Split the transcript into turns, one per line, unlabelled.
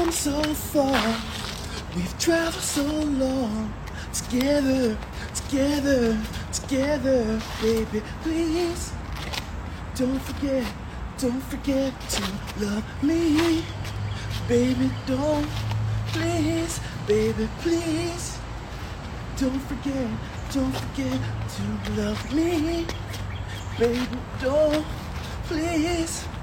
come so far. We've traveled so long. Together, together, together, baby, please. Don't forget to love me. Baby, don't, please, baby, please. Don't forget to love me. Baby, don't, please.